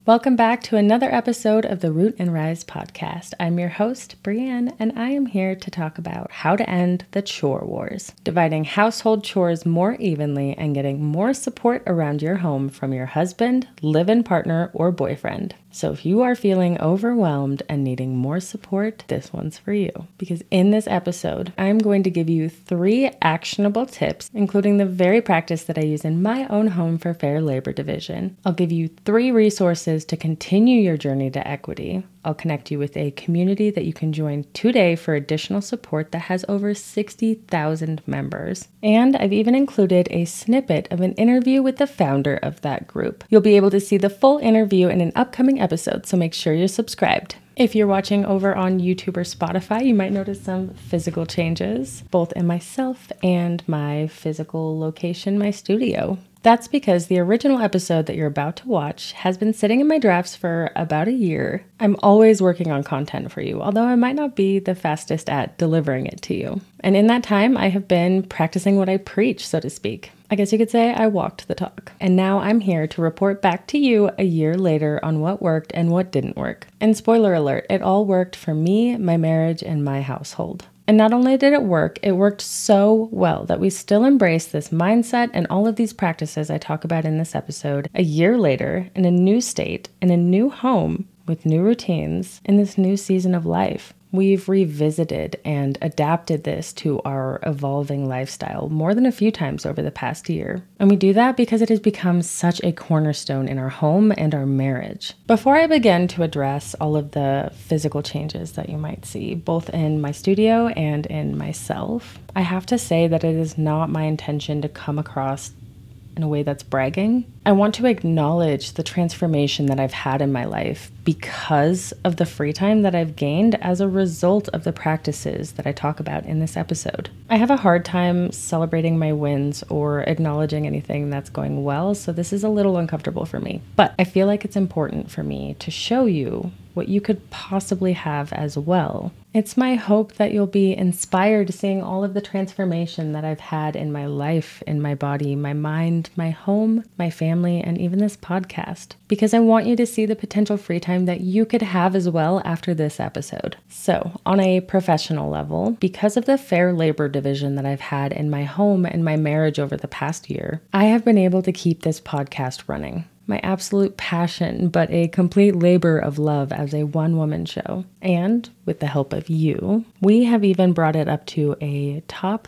Welcome back to another episode of the Root and Rise podcast. I'm your host, Brianne, and I am here to talk about how to end the chore wars, dividing household chores more evenly and getting more support around your home from your husband, live-in partner, or boyfriend. So if you are feeling overwhelmed and needing more support, this one's for you. Because in this episode, I'm going to give you 3 actionable tips, including the very practice that I use in my own home for fair labor division. I'll give you 3 resources to continue your journey to equity. I'll connect you with a community that you can join today for additional support that has over 60,000 members. And I've even included a snippet of an interview with the founder of that group. You'll be able to see the full interview in an upcoming episode, so make sure you're subscribed. If you're watching over on YouTube or Spotify, you might notice some physical changes, both in myself and my physical location, my studio. That's because the original episode that you're about to watch has been sitting in my drafts for about a year. I'm always working on content for you, although I might not be the fastest at delivering it to you. And in that time, I have been practicing what I preach, so to speak. I guess you could say I walked the talk. And now I'm here to report back to you a year later on what worked and what didn't work. And spoiler alert, it all worked for me, my marriage, and my household. And not only did it worked so well that we still embrace this mindset and all of these practices I talk about in this episode a year later in a new state, in a new home, with new routines, in this new season of life. We've revisited and adapted this to our evolving lifestyle more than a few times over the past year. And we do that because it has become such a cornerstone in our home and our marriage. Before I begin to address all of the physical changes that you might see, both in my studio and in myself, I have to say that it is not my intention to come across in a way that's bragging. I want to acknowledge the transformation that I've had in my life because of the free time that I've gained as a result of the practices that I talk about in this episode. I have a hard time celebrating my wins or acknowledging anything that's going well, so this is a little uncomfortable for me. But I feel like it's important for me to show you what you could possibly have as well. It's my hope that you'll be inspired seeing all of the transformation that I've had in my life, in my body, my mind, my home, my family, and even this podcast, because I want you to see the potential free time that you could have as well after this episode. So, on a professional level, because of the fair labor division that I've had in my home and my marriage over the past year, I have been able to keep this podcast running. My absolute passion, but a complete labor of love as a one-woman show. And with the help of you, we have even brought it up to a top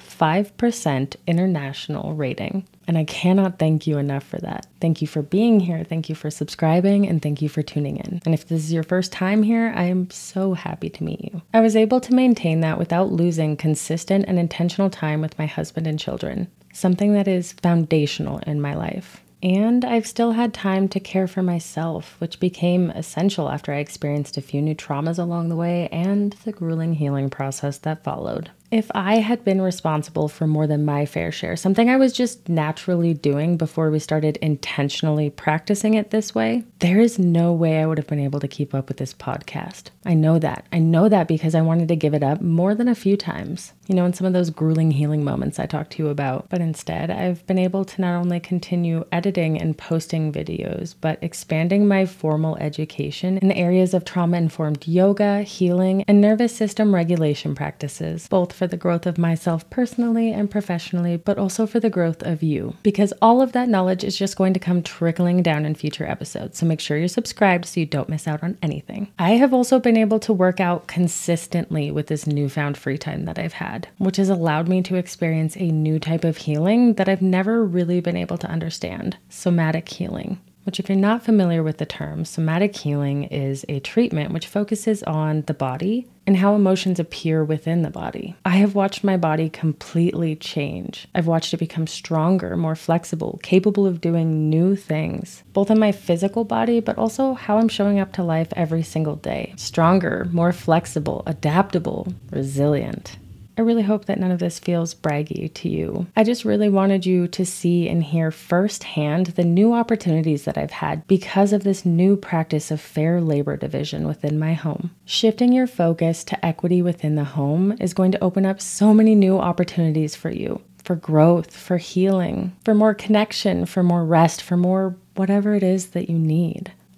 5% international rating. And I cannot thank you enough for that. Thank you for being here. Thank you for subscribing, and thank you for tuning in. And if this is your first time here, I am so happy to meet you. I was able to maintain that without losing consistent and intentional time with my husband and children, something that is foundational in my life. And I've still had time to care for myself, which became essential after I experienced a few new traumas along the way and the grueling healing process that followed. If I had been responsible for more than my fair share, something I was just naturally doing before we started intentionally practicing it this way, there is no way I would have been able to keep up with this podcast. I know that. I know that because I wanted to give it up more than a few times. You know, in some of those grueling healing moments I talked to you about. But instead, I've been able to not only continue editing and posting videos, but expanding my formal education in the areas of trauma-informed yoga, healing, and nervous system regulation practices, both for the growth of myself personally and professionally, but also for the growth of you. Because all of that knowledge is just going to come trickling down in future episodes, so make sure you're subscribed so you don't miss out on anything. I have also been able to work out consistently with this newfound free time that I've had, which has allowed me to experience a new type of healing that I've never really been able to understand: somatic healing. Which, if you're not familiar with the term, somatic healing is a treatment which focuses on the body and how emotions appear within the body. I have watched my body completely change. I've watched it become stronger, more flexible, capable of doing new things, both in my physical body, but also how I'm showing up to life every single day. Stronger, more flexible, adaptable, resilient. I really hope that none of this feels braggy to you. I just really wanted you to see and hear firsthand the new opportunities that I've had because of this new practice of fair labor division within my home. Shifting your focus to equity within the home is going to open up so many new opportunities for you, for growth, for healing, for more connection, for more rest, for more whatever it is that you need.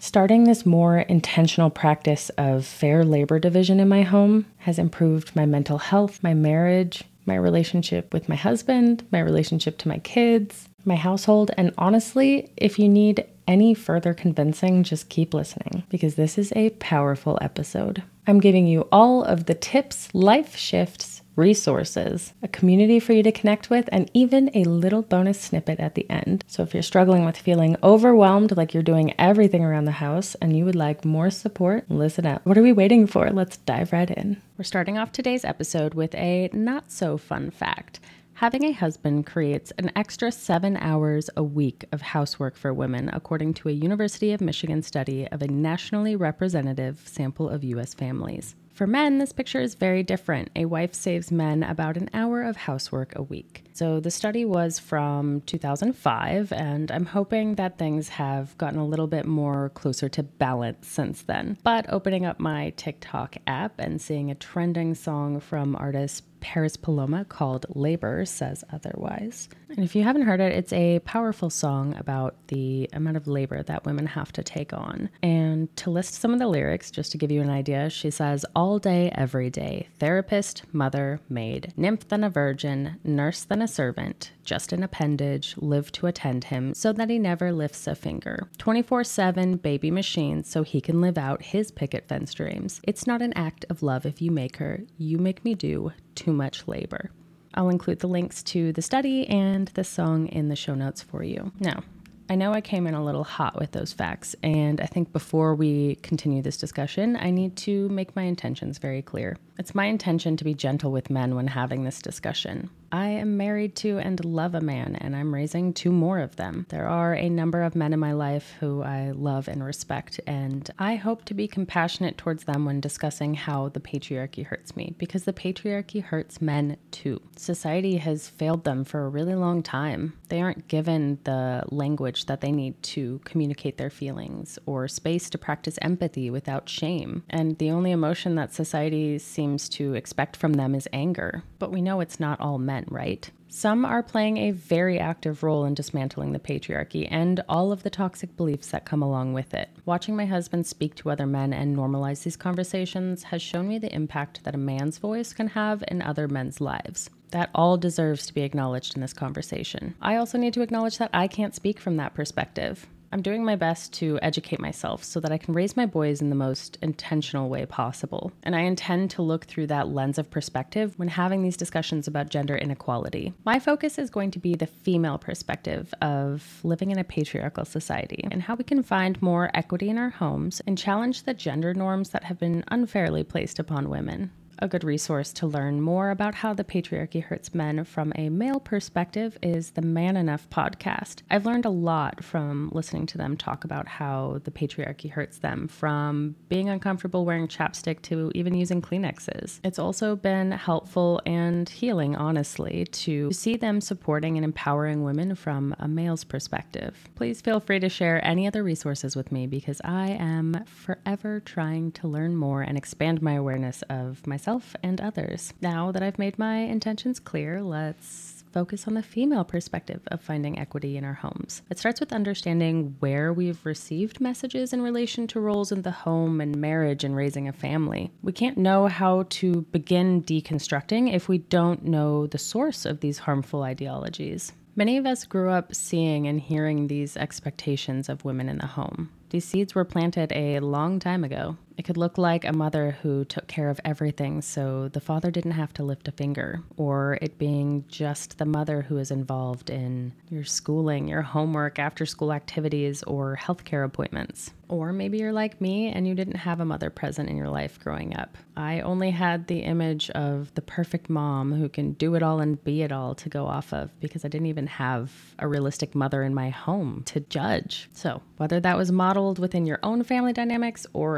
Starting this more intentional practice of fair labor division in my home has improved my mental health, my marriage, my relationship with my husband, my relationship to my kids, my household, and honestly, if you need any further convincing, just keep listening because this is a powerful episode. I'm giving you all of the tips, life shifts, resources, a community for you to connect with, and even a little bonus snippet at the end. So if you're struggling with feeling overwhelmed, like you're doing everything around the house, and you would like more support, listen up. What are we waiting for? Let's dive right in. We're starting off today's episode with a not so fun fact. Having a husband creates an extra 7 hours a week of housework for women, according to a University of Michigan study of a nationally representative sample of U.S. families. For men, this picture is very different. A wife saves men about an hour of housework a week. So the study was from 2005, and I'm hoping that things have gotten a little bit more closer to balance since then. But opening up my TikTok app and seeing a trending song from artist Paris Paloma called Labor says otherwise. And if you haven't heard it, it's a powerful song about the amount of labor that women have to take on. And to list some of the lyrics, just to give you an idea, she says, all day, every day, therapist, mother, maid, nymph then a virgin, nurse then a servant, just an appendage, live to attend him so that he never lifts a finger. 24/7 baby machine so he can live out his picket fence dreams. It's not an act of love if you make her, you make me do too much labor. I'll include the links to the study and the song in the show notes for you. Now, I know I came in a little hot with those facts, and I think before we continue this discussion, I need to make my intentions very clear. It's my intention to be gentle with men when having this discussion. I am married to and love a man, and I'm raising 2 more of them. There are a number of men in my life who I love and respect, and I hope to be compassionate towards them when discussing how the patriarchy hurts me, because the patriarchy hurts men too. Society has failed them for a really long time. They aren't given the language that they need to communicate their feelings or space to practice empathy without shame. And the only emotion that society seems to expect from them is anger. But we know it's not all men, right? Some are playing a very active role in dismantling the patriarchy and all of the toxic beliefs that come along with it. Watching my husband speak to other men and normalize these conversations has shown me the impact that a man's voice can have in other men's lives. That all deserves to be acknowledged in this conversation. I also need to acknowledge that I can't speak from that perspective. I'm doing my best to educate myself so that I can raise my boys in the most intentional way possible. And I intend to look through that lens of perspective when having these discussions about gender inequality. My focus is going to be the female perspective of living in a patriarchal society and how we can find more equity in our homes and challenge the gender norms that have been unfairly placed upon women. A good resource to learn more about how the patriarchy hurts men from a male perspective is the Man Enough podcast. I've learned a lot from listening to them talk about how the patriarchy hurts them, from being uncomfortable wearing chapstick to even using Kleenexes. It's also been helpful and healing, honestly, to see them supporting and empowering women from a male's perspective. Please feel free to share any other resources with me because I am forever trying to learn more and expand my awareness of myself and others. Now that I've made my intentions clear, let's focus on the female perspective of finding equity in our homes. It starts with understanding where we've received messages in relation to roles in the home and marriage and raising a family. We can't know how to begin deconstructing if we don't know the source of these harmful ideologies. Many of us grew up seeing and hearing these expectations of women in the home. These seeds were planted a long time ago. It could look like a mother who took care of everything so the father didn't have to lift a finger, or it being just the mother who is involved in your schooling, your homework, after-school activities, or healthcare appointments. Or maybe you're like me and you didn't have a mother present in your life growing up. I only had the image of the perfect mom who can do it all and be it all to go off of because I didn't even have a realistic mother in my home to judge. So whether that was modeled within your own family dynamics or in other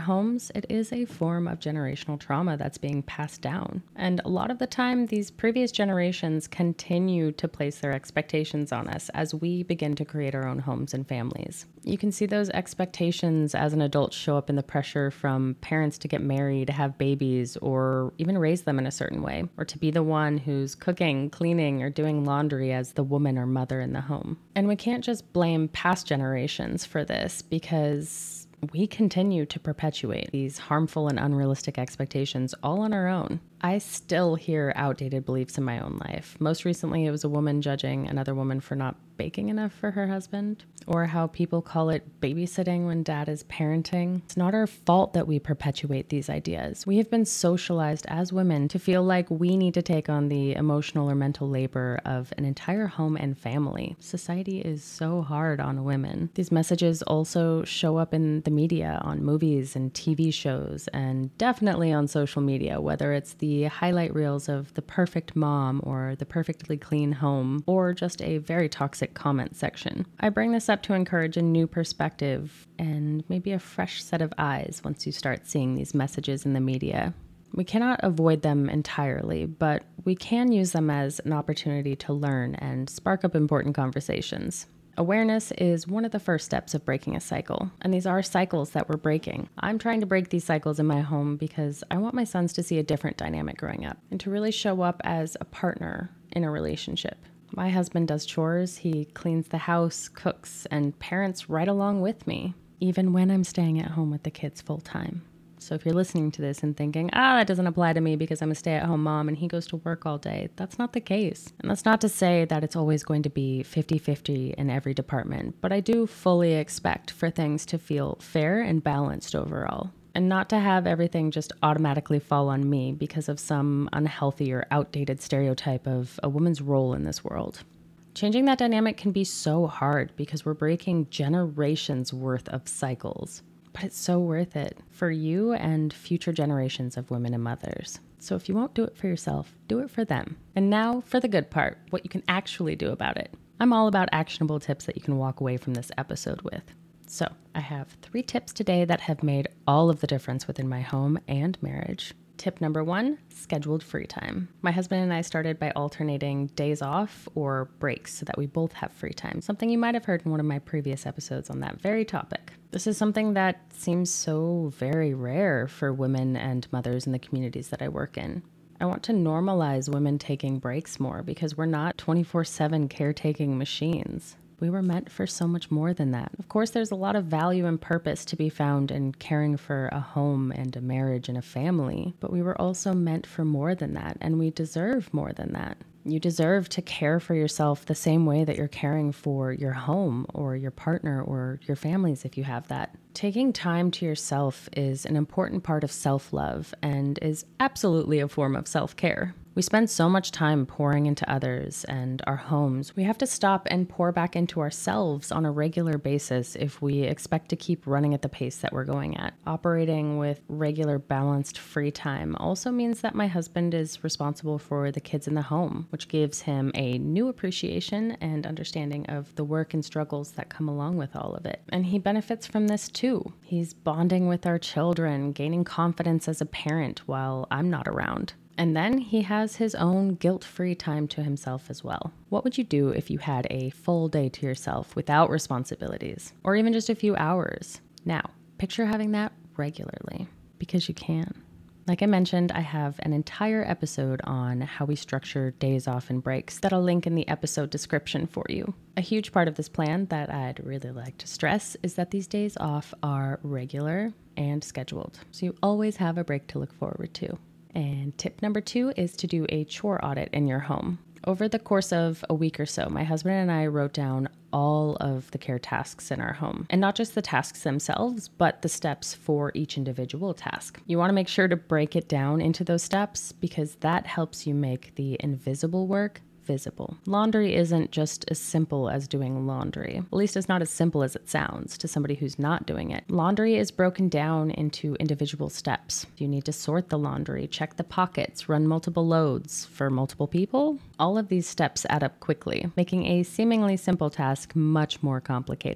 homes, it is a form of generational trauma that's being passed down. And a lot of the time, these previous generations continue to place their expectations on us as we begin to create our own homes and families. You can see those expectations as an adult show up in the pressure from parents to get married, have babies, or even raise them in a certain way, or to be the one who's cooking, cleaning, or doing laundry as the woman or mother in the home. And we can't just blame past generations for this because we continue to perpetuate these harmful and unrealistic expectations all on our own. I still hear outdated beliefs in my own life. Most recently, it was a woman judging another woman for not baking enough for her husband, or how people call it babysitting when dad is parenting. It's not our fault that we perpetuate these ideas. We have been socialized as women to feel like we need to take on the emotional or mental labor of an entire home and family. Society is so hard on women. These messages also show up in the media, on movies and TV shows, and definitely on social media, whether it's the highlight reels of the perfect mom or the perfectly clean home, or just a very toxic comment section. I bring this up to encourage a new perspective and maybe a fresh set of eyes once you start seeing these messages in the media. We cannot avoid them entirely, but we can use them as an opportunity to learn and spark up important conversations. Awareness is one of the first steps of breaking a cycle, and these are cycles that we're breaking. I'm trying to break these cycles in my home because I want my sons to see a different dynamic growing up and to really show up as a partner in a relationship. My husband does chores, he cleans the house, cooks, and parents right along with me, even when I'm staying at home with the kids full time. So if you're listening to this and thinking, that doesn't apply to me because I'm a stay-at-home mom and he goes to work all day, that's not the case. And that's not to say that it's always going to be 50-50 in every department, but I do fully expect for things to feel fair and balanced overall, and not to have everything just automatically fall on me because of some unhealthy or outdated stereotype of a woman's role in this world. Changing that dynamic can be so hard because we're breaking generations worth of cycles. But it's so worth it for you and future generations of women and mothers. So if you won't do it for yourself, do it for them. And now for the good part, what you can actually do about it. I'm all about actionable tips that you can walk away from this episode with. So I have 3 tips today that have made all of the difference within my home and marriage. Tip number 1, scheduled free time. My husband and I started by alternating days off or breaks so that we both have free time, something you might have heard in one of my previous episodes on that very topic. This is something that seems so very rare for women and mothers in the communities that I work in. I want to normalize women taking breaks more because we're not 24/7 caretaking machines. We were meant for so much more than that. Of course, there's a lot of value and purpose to be found in caring for a home and a marriage and a family, but we were also meant for more than that, and we deserve more than that. You deserve to care for yourself the same way that you're caring for your home or your partner or your families if you have that. Taking time to yourself is an important part of self-love and is absolutely a form of self-care. We spend so much time pouring into others and our homes. We have to stop and pour back into ourselves on a regular basis if we expect to keep running at the pace that we're going at. Operating with regular, balanced free time also means that my husband is responsible for the kids in the home, which gives him a new appreciation and understanding of the work and struggles that come along with all of it. And he benefits from this too. He's bonding with our children, gaining confidence as a parent while I'm not around. And then he has his own guilt-free time to himself as well. What would you do if you had a full day to yourself without responsibilities, or even just a few hours? Now, picture having that regularly, because you can. Like I mentioned, I have an entire episode on how we structure days off and breaks that I'll link in the episode description for you. A huge part of this plan that I'd really like to stress is that these days off are regular and scheduled, so you always have a break to look forward to. And tip number 2 is to do a chore audit in your home. Over the course of a week or so, my husband and I wrote down all of the care tasks in our home. And not just the tasks themselves, but the steps for each individual task. You want to make sure to break it down into those steps because that helps you make the invisible work visible. Laundry isn't just as simple as doing laundry. At least it's not as simple as it sounds to somebody who's not doing it. Laundry is broken down into individual steps. You need to sort the laundry, check the pockets, run multiple loads for multiple people. All of these steps add up quickly, making a seemingly simple task much more complicated.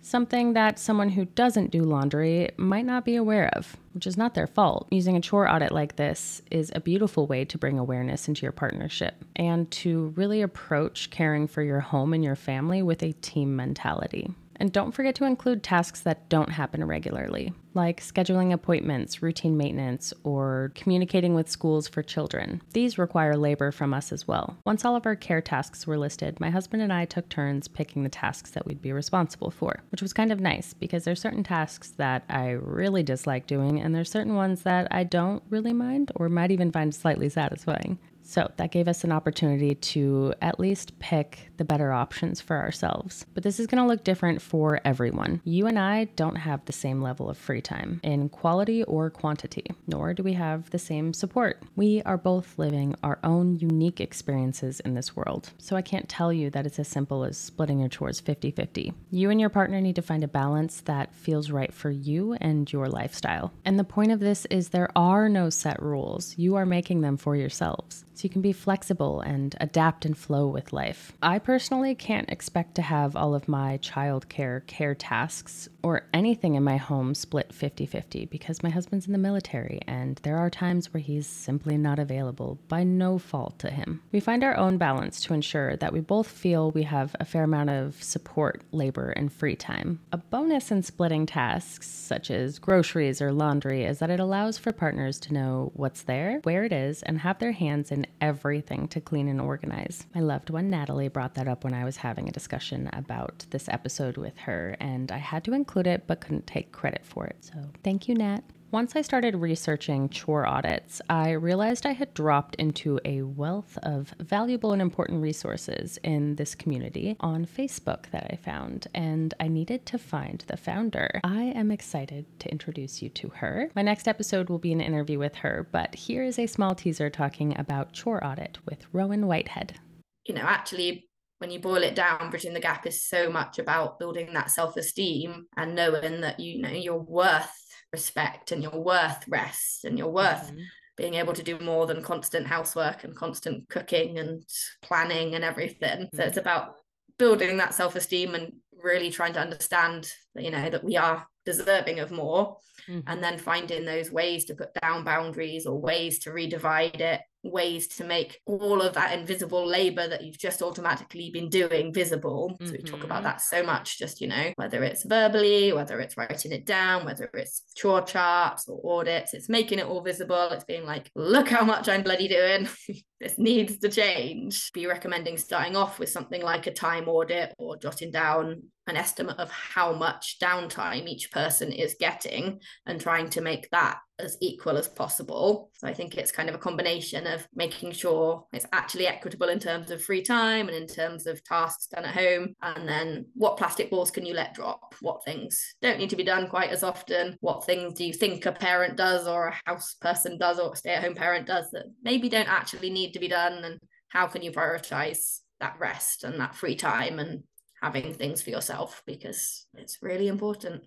something that someone who doesn't do laundry might not be aware of, which is not their fault. Using a chore audit like this is a beautiful way to bring awareness into your partnership and to really approach caring for your home and your family with a team mentality. And don't forget to include tasks that don't happen regularly, like scheduling appointments, routine maintenance, or communicating with schools for children. These require labor from us as well. Once all of our care tasks were listed, my husband and I took turns picking the tasks that we'd be responsible for, which was kind of nice because there's certain tasks that I really dislike doing, and there's certain ones that I don't really mind or might even find slightly satisfying. So that gave us an opportunity to at least pick the better options for ourselves. But this is going to look different for everyone. You and I don't have the same level of free time in quality or quantity, nor do we have the same support. We are both living our own unique experiences in this world. So I can't tell you that it's as simple as splitting your chores 50-50. You and your partner need to find a balance that feels right for you and your lifestyle. And the point of this is there are no set rules. You are making them for yourselves. So you can be flexible and adapt and flow with life. I personally can't expect to have all of my childcare care tasks or anything in my home split 50-50 because my husband's in the military and there are times where he's simply not available by no fault to him. We find our own balance to ensure that we both feel we have a fair amount of support, labor, and free time. A bonus in splitting tasks, such as groceries or laundry, is that it allows for partners to know what's there, where it is, and have their hands in everything to clean and organize. My loved one Natalie brought that up when I was having a discussion about this episode with her, and I had to include it but couldn't take credit for it. So thank you, Nat. Once I started researching chore audits, I realized I had dropped into a wealth of valuable and important resources in this community on Facebook that I found, and I needed to find the founder. I am excited to introduce you to her. My next episode will be an interview with her, but here is a small teaser talking about Chore Audit with Rowan Whitehead. Actually, when you boil it down, Bridging the Gap is so much about building that self-esteem and knowing that, you're worth respect and you're worth rest and you're worth being able to do more than constant housework and constant cooking and planning and everything. So it's about building that self-esteem and really trying to understand that, that we are deserving of more, and then finding those ways to put down boundaries or ways to redivide it, ways to make all of that invisible labor that you've just automatically been doing visible. So we talk about that so much, just whether it's verbally, whether it's writing it down, whether it's chore charts or audits, it's making it all visible. It's being like, look how much I'm bloody doing. This needs to change. Be recommending starting off with something like a time audit or jotting down an estimate of how much downtime each person is getting and trying to make that as equal as possible. So I think it's kind of a combination of making sure it's actually equitable in terms of free time and in terms of tasks done at home, and then what plastic balls can you let drop, what things don't need to be done quite as often, what things do you think a parent does or a house person does or a stay-at-home parent does that maybe don't actually need to be done, and how can you prioritize that rest and that free time and having things for yourself, because it's really important.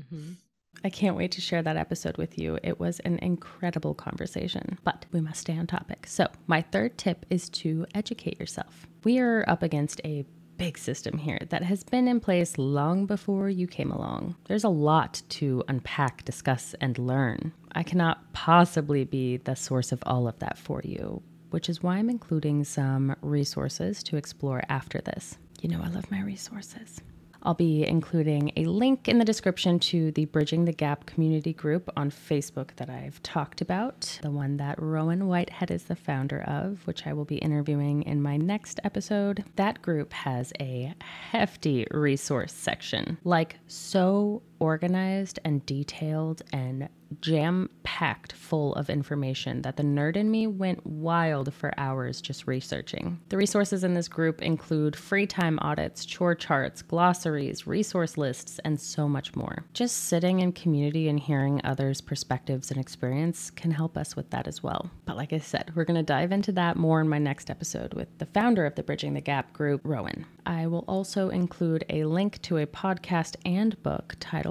I can't wait to share that episode with you. It was an incredible conversation, but we must stay on topic. So my third tip is to educate yourself. We are up against a big system here that has been in place long before you came along. There's a lot to unpack, discuss, and learn. I cannot possibly be the source of all of that for you, which is why I'm including some resources to explore after this. I love my resources. I'll be including a link in the description to the Bridging the Gap community group on Facebook that I've talked about, the one that Rowan Whitehead is the founder of, which I will be interviewing in my next episode. That group has a hefty resource section, like so organized and detailed and jam-packed full of information that the nerd in me went wild for hours just researching. The resources in this group include free time audits, chore charts, glossaries, resource lists, and so much more. Just sitting in community and hearing others' perspectives and experience can help us with that as well. But like I said, we're going to dive into that more in my next episode with the founder of the Bridging the Gap group, Rowan. I will also include a link to a podcast and book titled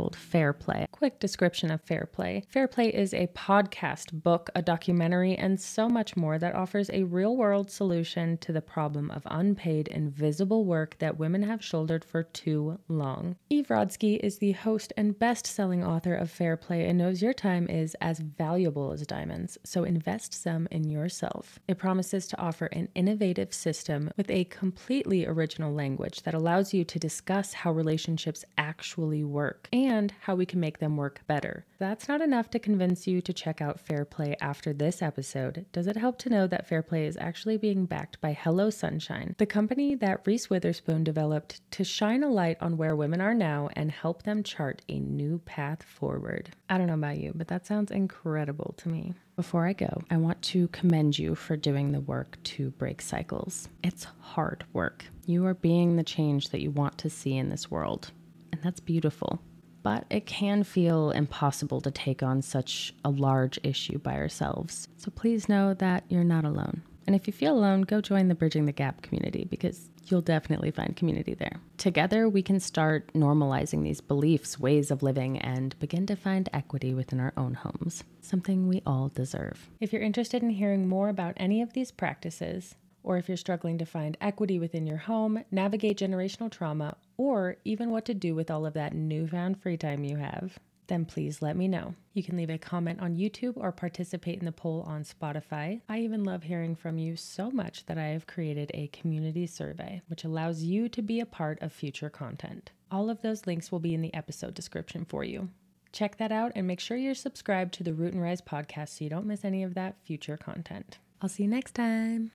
titled Fair Play. Quick description of Fair Play. Fair Play is a podcast, book, a documentary, and so much more that offers a real-world solution to the problem of unpaid, invisible work that women have shouldered for too long. Eve Rodsky is the host and best-selling author of Fair Play and knows your time is as valuable as diamonds, so invest some in yourself. It promises to offer an innovative system with a completely original language that allows you to discuss how relationships actually work and how we can make them work better. That's not enough to convince you to check out Fair Play after this episode. Does it help to know that Fair Play is actually being backed by Hello Sunshine, the company that Reese Witherspoon developed to shine a light on where women are now and help them chart a new path forward? I don't know about you, but that sounds incredible to me. Before I go, I want to commend you for doing the work to break cycles. It's hard work. You are being the change that you want to see in this world, and that's beautiful. But it can feel impossible to take on such a large issue by ourselves. So please know that you're not alone. And if you feel alone, go join the Bridging the Gap community because you'll definitely find community there. Together, we can start normalizing these beliefs, ways of living, and begin to find equity within our own homes, something we all deserve. If you're interested in hearing more about any of these practices, or if you're struggling to find equity within your home, navigate generational trauma, or even what to do with all of that newfound free time you have, then please let me know. You can leave a comment on YouTube or participate in the poll on Spotify. I even love hearing from you so much that I have created a community survey, which allows you to be a part of future content. All of those links will be in the episode description for you. Check that out and make sure you're subscribed to the Root and Rise podcast so you don't miss any of that future content. I'll see you next time.